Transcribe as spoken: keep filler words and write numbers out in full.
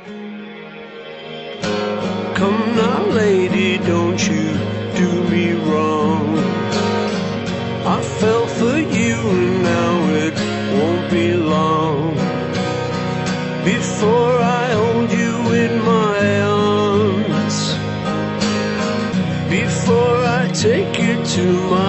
Come now, lady, don't you do me wrong. I fell for you and now it won't be long before I hold you in my arms, before I take you to my